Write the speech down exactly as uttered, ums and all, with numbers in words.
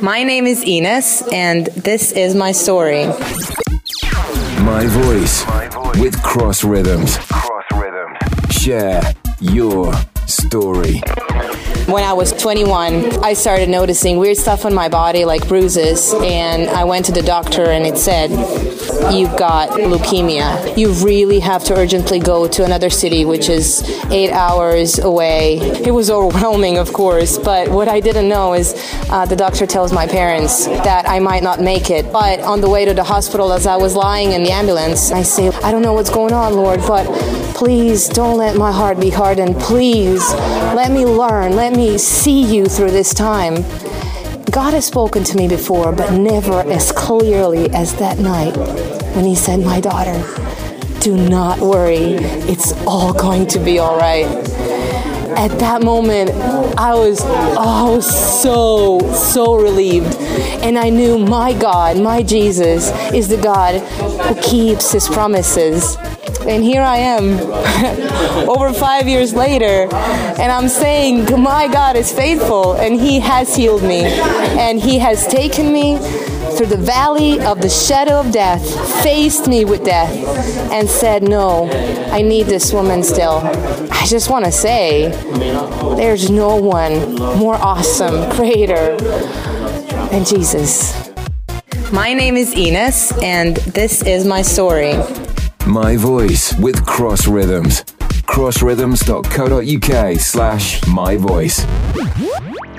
My name is Ines, and this is my story. My Voice with Cross Rhythms. Share your story. When I was twenty-one, I started noticing weird stuff on my body, like bruises, and I went to the doctor and it said, you've got leukemia. You really have to urgently go to another city, which is eight hours away. It was overwhelming, of course, but what I didn't know is uh, the doctor tells my parents that I might not make it. But on the way to the hospital, as I was lying in the ambulance, I say, I don't know what's going on, Lord, but please don't let my heart be hardened. Please let me learn. Let me see you through this time. God has spoken to me before, but never as clearly as that night when he said, my daughter, do not worry. It's all going to be all right. At that moment, I was oh so, so relieved. And I knew my God, my Jesus, is the God who keeps his promises. And here I am, over five years later, and I'm saying, my God is faithful, and he has healed me, and he has taken me through the valley of the shadow of death, faced me with death, and said, no, I need this woman still. I just want to say, there's no one more awesome, greater than Jesus. My name is Ines, and this is my story. My Voice with Cross Rhythms. crossrhythms dot co dot uk slash my voice.